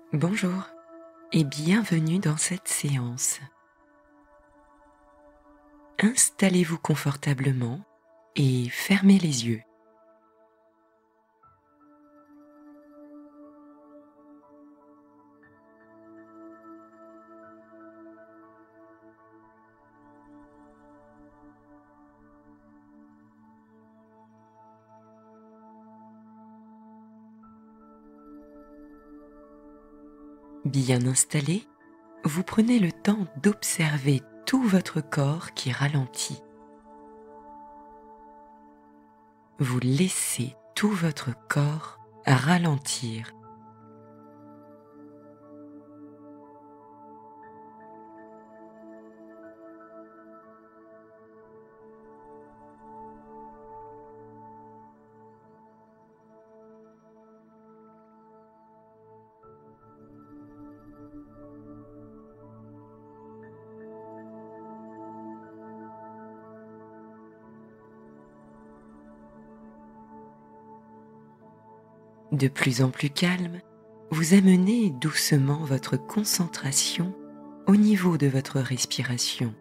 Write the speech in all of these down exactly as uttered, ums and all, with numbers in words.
Bonjour et bienvenue dans cette séance. Installez-vous confortablement et fermez les yeux. Bien installé, vous prenez le temps d'observer tout votre corps qui ralentit. Vous laissez tout votre corps ralentir. De plus en plus calme, vous amenez doucement votre concentration au niveau de votre respiration.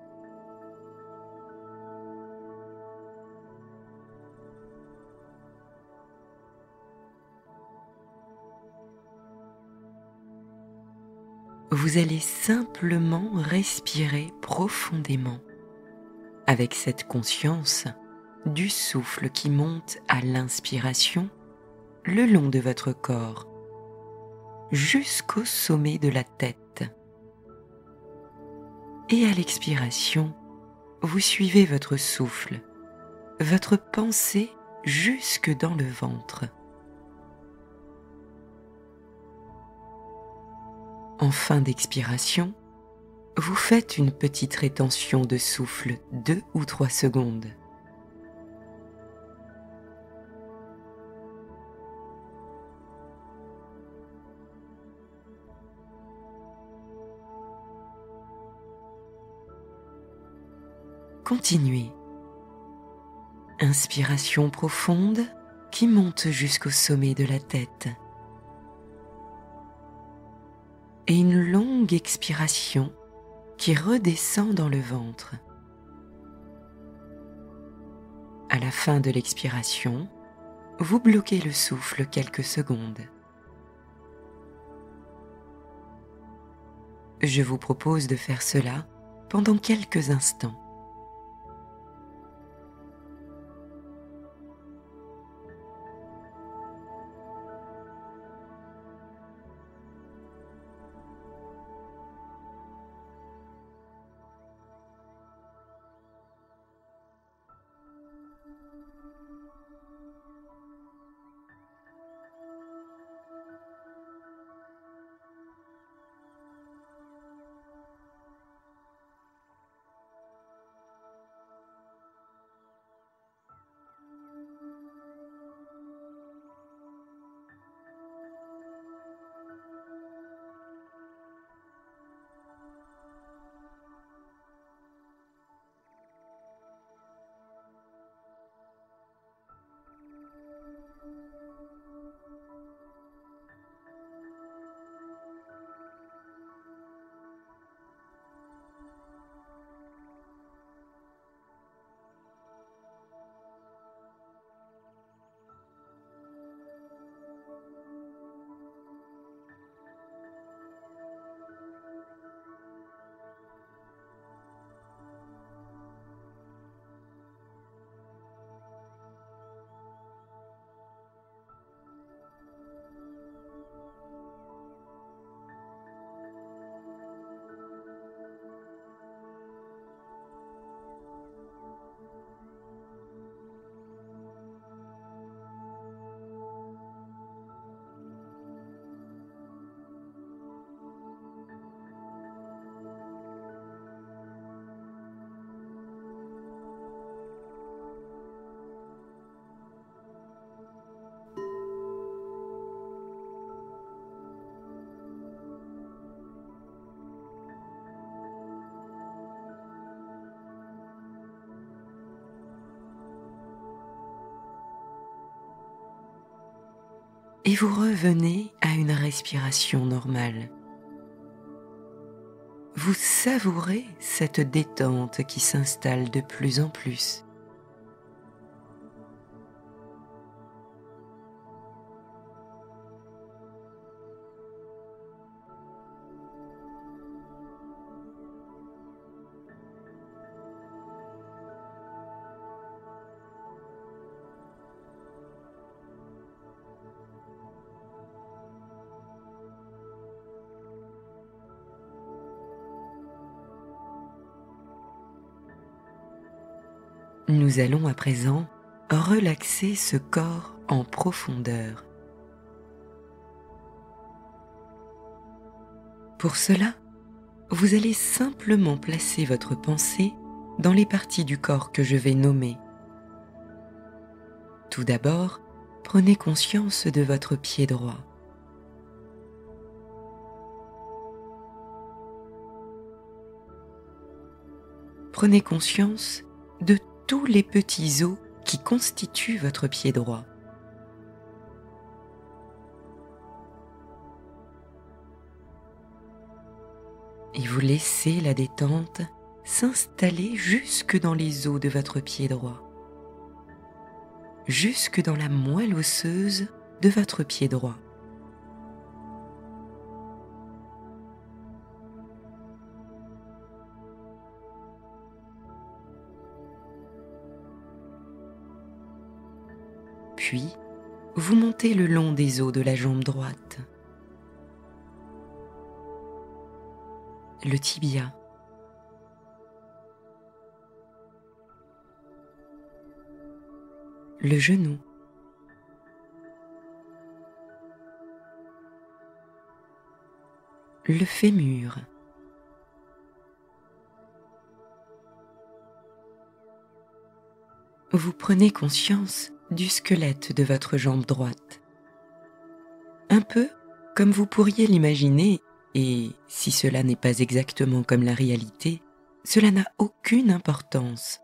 Vous allez simplement respirer profondément avec cette conscience du souffle qui monte à l'inspiration le long de votre corps jusqu'au sommet de la tête. Et à l'expiration, vous suivez votre souffle, votre pensée jusque dans le ventre. En fin d'expiration, vous faites une petite rétention de souffle, deux ou trois secondes. Continuez. Inspiration profonde qui monte jusqu'au sommet de la tête. Et une longue expiration qui redescend dans le ventre. À la fin de l'expiration, vous bloquez le souffle quelques secondes. Je vous propose de faire cela pendant quelques instants. et vous revenez à une respiration normale. Vous savourez cette détente qui s'installe de plus en plus. Nous allons à présent relaxer ce corps en profondeur. Pour cela, vous allez simplement placer votre pensée dans les parties du corps que je vais nommer. Tout d'abord, prenez conscience de votre pied droit. Prenez conscience de tous les petits os qui constituent votre pied droit. Et vous laissez la détente s'installer jusque dans les os de votre pied droit, jusque dans la moelle osseuse de votre pied droit. Puis, vous montez le long des os de la jambe droite, le tibia, le genou, le fémur, vous prenez conscience du squelette de votre jambe droite. Un peu comme vous pourriez l'imaginer, et si cela n'est pas exactement comme la réalité, cela n'a aucune importance.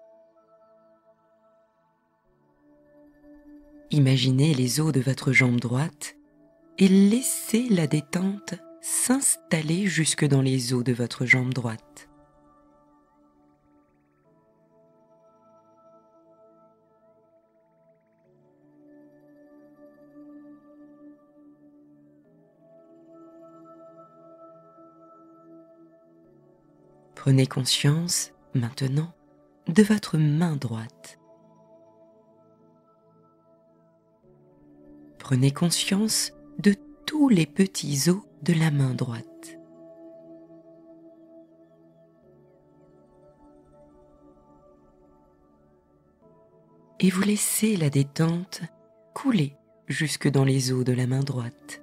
Imaginez les os de votre jambe droite et laissez la détente s'installer jusque dans les os de votre jambe droite. Prenez conscience, maintenant, de votre main droite. Prenez conscience de tous les petits os de la main droite. Et vous laissez la détente couler jusque dans les os de la main droite.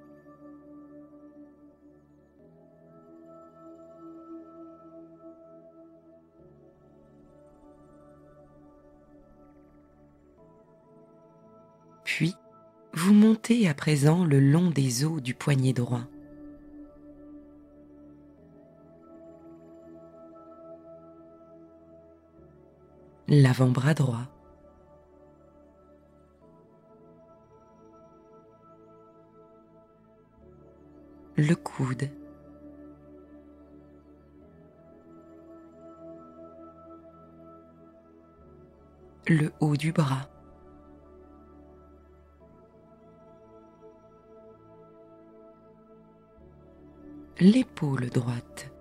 Puis, vous montez à présent le long des os du poignet droit. L'avant-bras droit. Le coude. Le haut du bras. L'épaule droite.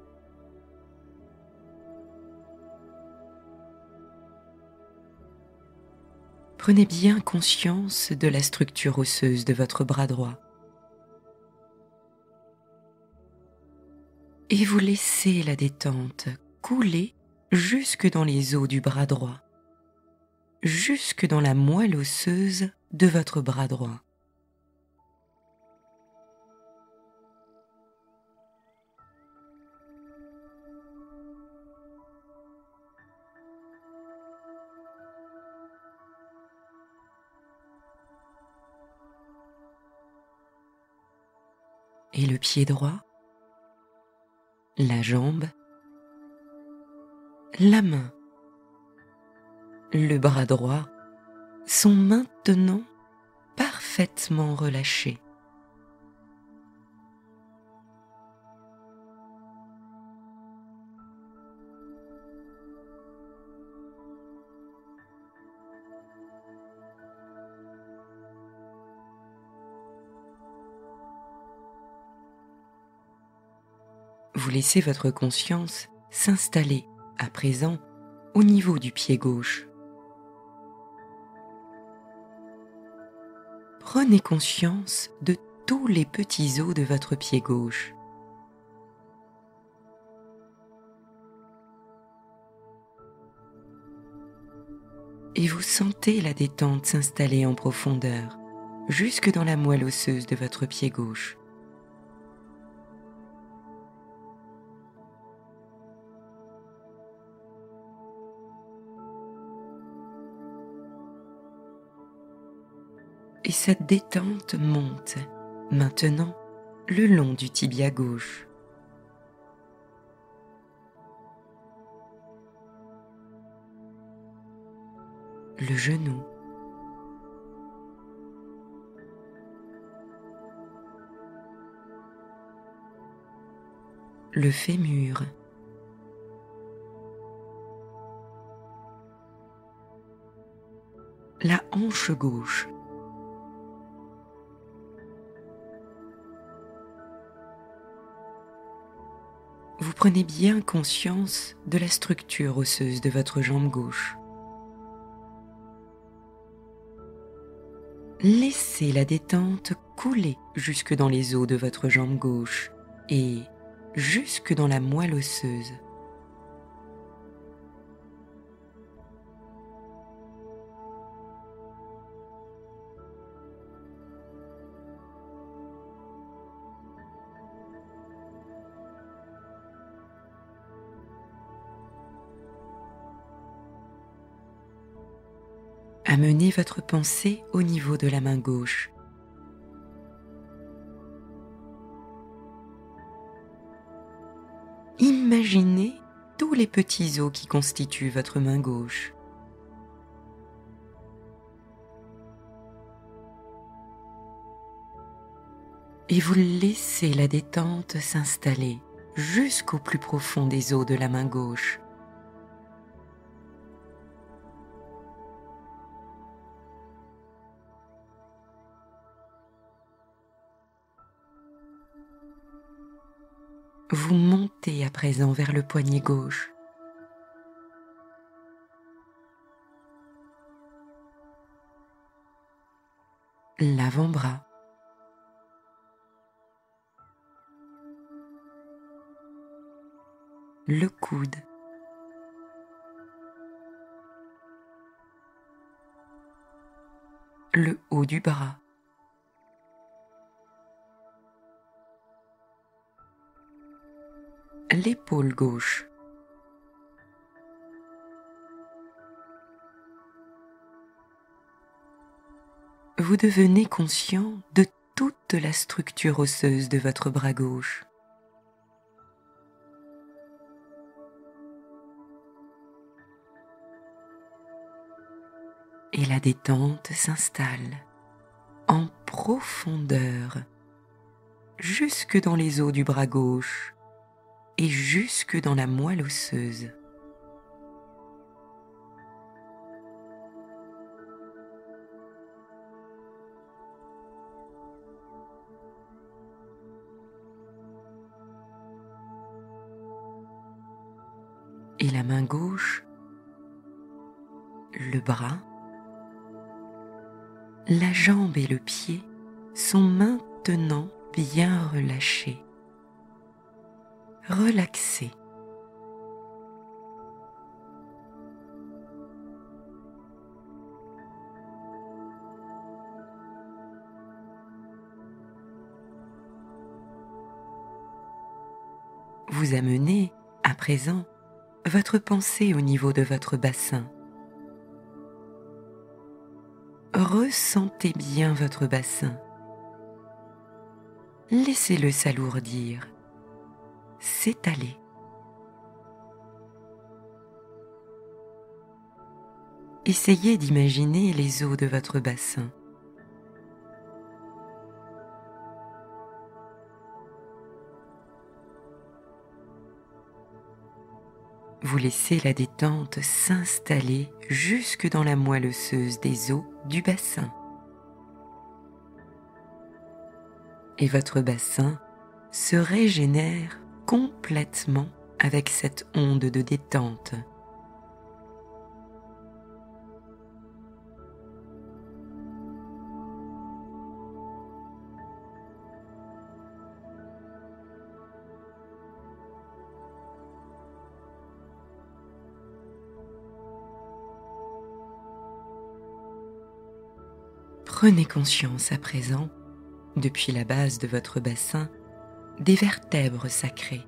Prenez bien conscience de la structure osseuse de votre bras droit. Et vous laissez la détente couler jusque dans les os du bras droit, jusque dans la moelle osseuse de votre bras droit. Et le pied droit, la jambe, la main, le bras droit sont maintenant parfaitement parfaitement relâché. Vous laissez votre conscience s'installer à présent au niveau du pied gauche. Prenez conscience de tous les petits os de votre pied gauche. Et vous sentez la détente s'installer en profondeur, jusque dans la moelle osseuse de votre pied gauche. Et cette détente monte maintenant le long du tibia gauche. Le genou. Le fémur. La hanche gauche. Vous prenez bien conscience de la structure osseuse de votre jambe gauche. Laissez la détente couler jusque dans les os de votre jambe gauche et jusque dans la moelle osseuse. Amenez votre pensée au niveau de la main gauche. Imaginez tous les petits os qui constituent votre main gauche. Et vous laissez la détente s'installer jusqu'au plus profond des os de la main gauche. Vous montez à présent vers le poignet gauche. L'avant-bras. Le coude. Le haut du bras. L'épaule gauche. Vous devenez conscient de toute la structure osseuse de votre bras gauche. Et la détente s'installe en profondeur jusque dans les os du bras gauche et jusque dans la moelle osseuse. Et la main gauche, le bras, la jambe et le pied sont maintenant bien relâchés, relaxés. Vous amenez à présent votre pensée au niveau de votre bassin. Ressentez bien votre bassin. Laissez-le s'alourdir, s'étaler. Essayez d'imaginer les os de votre bassin. vous laissez la détente s'installer jusque dans la moelle osseuse des os du bassin. Et votre bassin se régénère complètement avec cette onde de détente. Prenez conscience à présent, depuis la base de votre bassin, des vertèbres sacrées.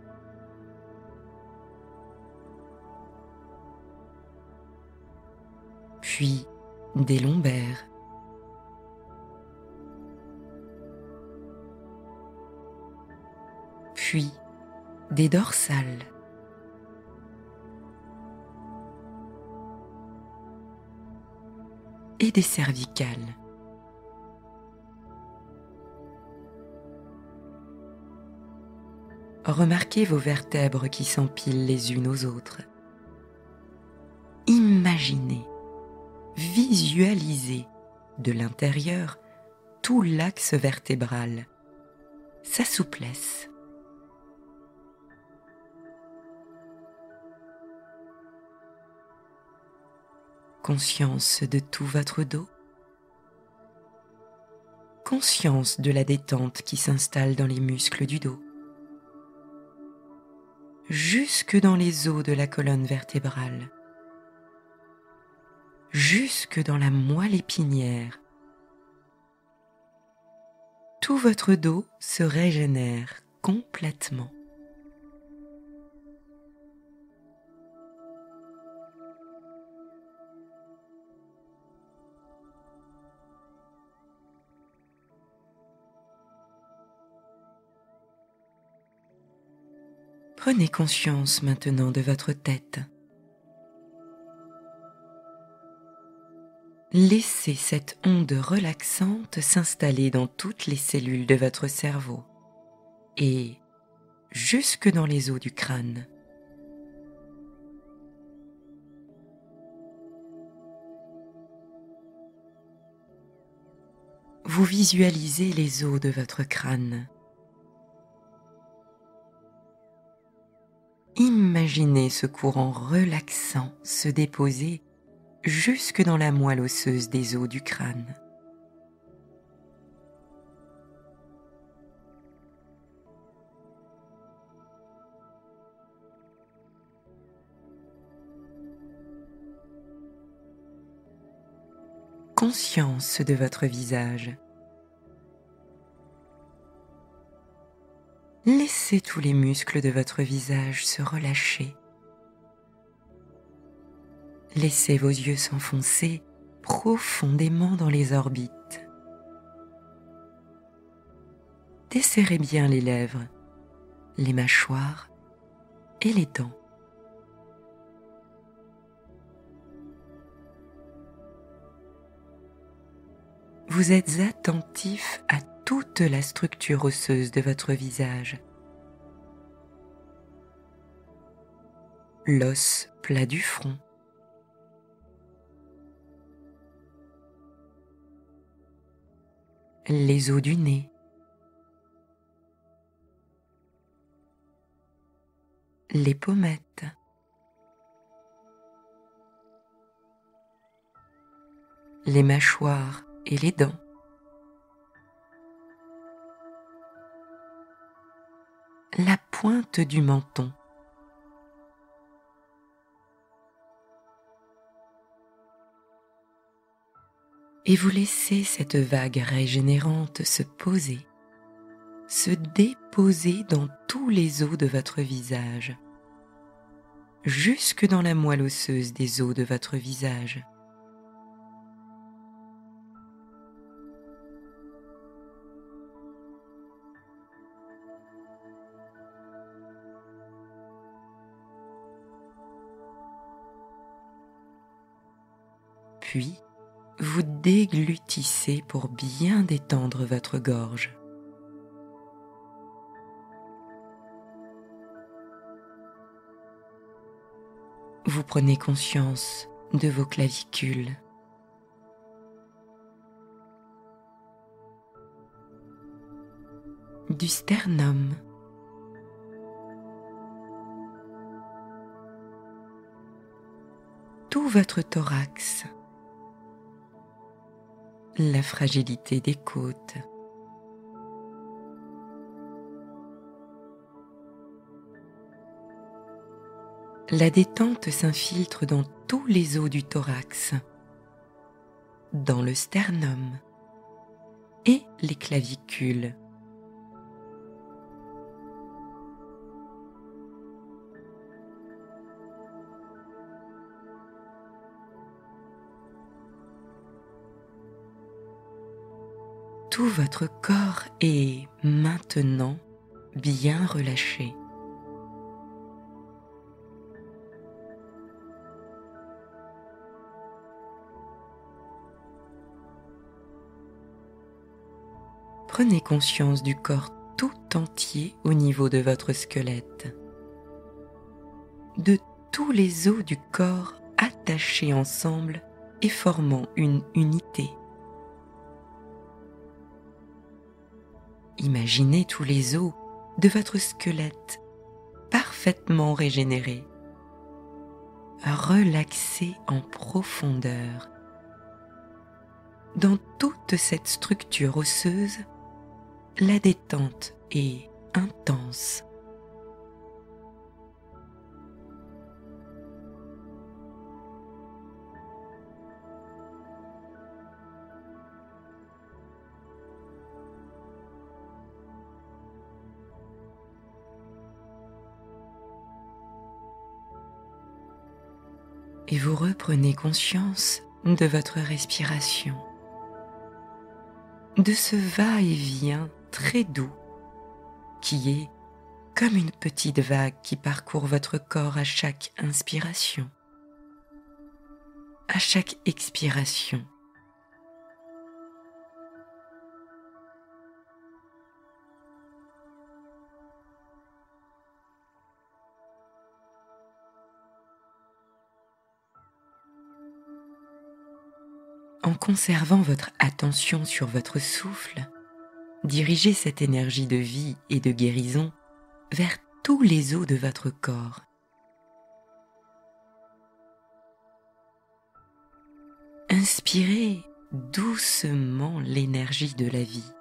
Puis des lombaires. Puis des dorsales. Et des cervicales. Remarquez vos vertèbres qui s'empilent les unes aux autres. Imaginez, visualisez de l'intérieur tout l'axe vertébral, sa souplesse. Conscience de tout votre dos. Conscience de la détente qui s'installe dans les muscles du dos. Jusque dans les os de la colonne vertébrale, jusque dans la moelle épinière. Tout votre dos se régénère complètement. Prenez conscience maintenant de votre tête. Laissez cette onde relaxante s'installer dans toutes les cellules de votre cerveau et jusque dans les os du crâne. Vous visualisez les os de votre crâne. Imaginez ce courant relaxant se déposer jusque dans la moelle osseuse des os du crâne. Conscience de votre visage. Laissez tous les muscles de votre visage se relâcher. Laissez vos yeux s'enfoncer profondément dans les orbites. Desserrez bien les lèvres, les mâchoires et les dents. Vous êtes attentif à toute la structure osseuse de votre visage. L'os plat du front. Les os du nez. Les pommettes. Les mâchoires et les dents. La pointe du menton. Et vous laissez cette vague régénérante se poser, se déposer dans tous les os de votre visage, jusque dans la moelle osseuse des os de votre visage. Puis, vous déglutissez pour bien détendre votre gorge. Vous prenez conscience de vos clavicules, du sternum, tout votre thorax, la fragilité des côtes, la détente s'infiltre dans tous les os du thorax, dans le sternum et les clavicules. Tout votre corps est maintenant bien relâché. Prenez conscience du corps tout entier au niveau de votre squelette, de tous les os du corps attachés ensemble et formant une unité. Imaginez tous les os de votre squelette parfaitement régénérés, relaxés en profondeur. Dans toute cette structure osseuse, la détente est intense. Et vous reprenez conscience de votre respiration, de ce va-et-vient très doux qui est comme une petite vague qui parcourt votre corps à chaque inspiration, à chaque expiration. En conservant votre attention sur votre souffle, dirigez cette énergie de vie et de guérison vers tous les os de votre corps. Inspirez doucement l'énergie de la vie.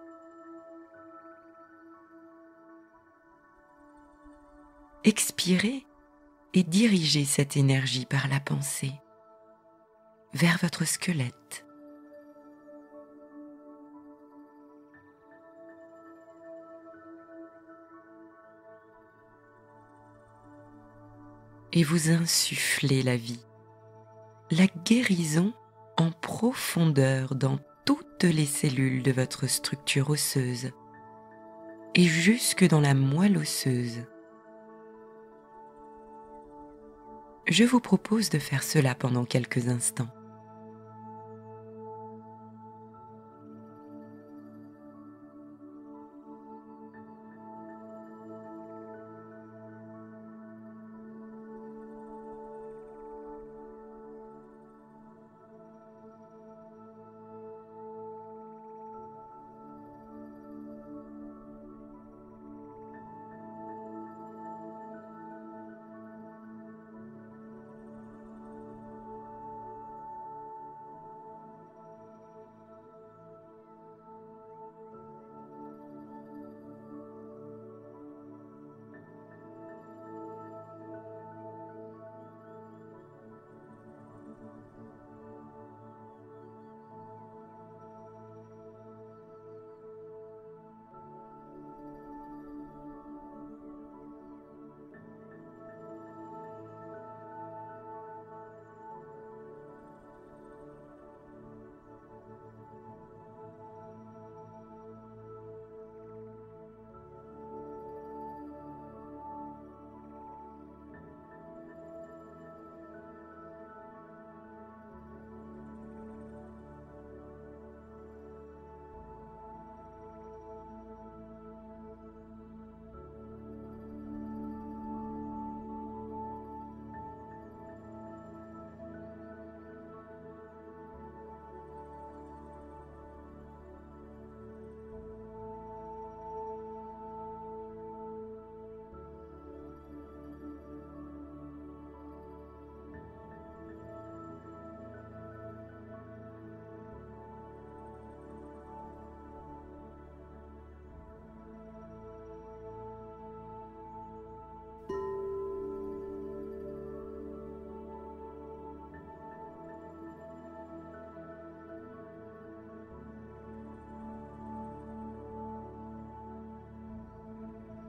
Expirez et dirigez cette énergie par la pensée vers votre squelette. Et vous insufflez la vie, la guérison en profondeur dans toutes les cellules de votre structure osseuse et jusque dans la moelle osseuse. Je vous propose de faire cela pendant quelques instants.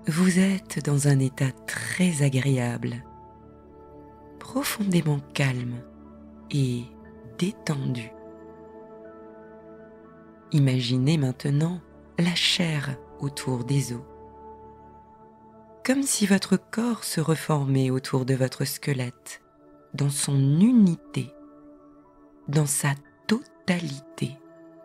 Vous êtes dans un état très agréable, profondément calme et détendu. Imaginez maintenant la chair autour des os, comme si votre corps se reformait autour de votre squelette, dans son unité, dans sa totalité.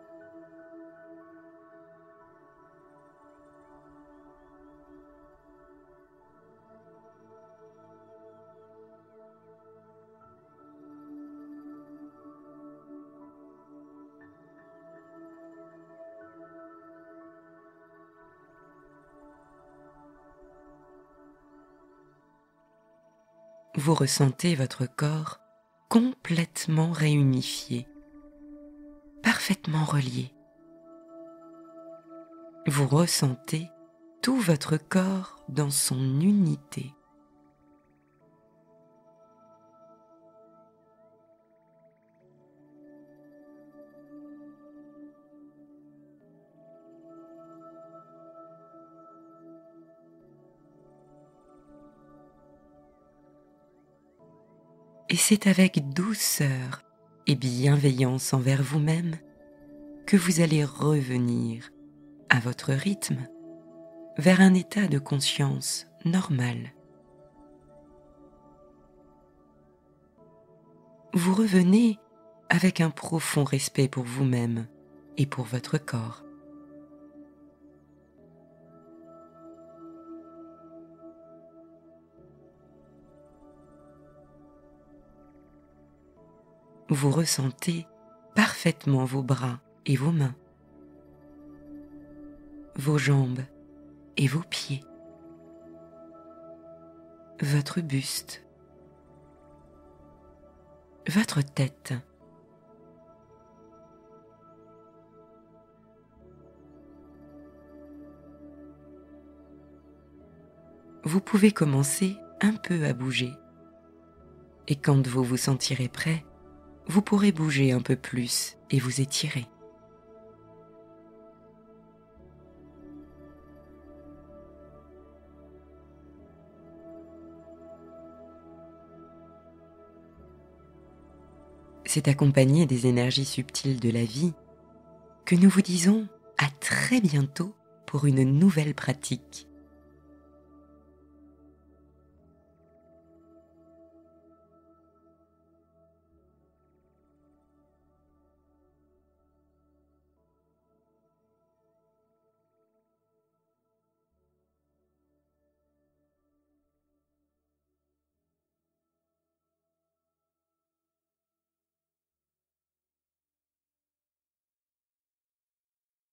Vous ressentez votre corps complètement réunifié, parfaitement relié. Vous ressentez tout votre corps dans son unité. Et c'est avec douceur et bienveillance envers vous-même que vous allez revenir à votre rythme vers un état de conscience normal. Vous revenez avec un profond respect pour vous-même et pour votre corps. Vous ressentez parfaitement vos bras et vos mains, vos jambes et vos pieds, votre buste, votre tête, vous pouvez commencer un peu à bouger. Et quand vous vous sentirez prêt, vous pourrez bouger un peu plus et vous étirer. C'est accompagné des énergies subtiles de la vie que nous vous disons à très bientôt pour une nouvelle pratique.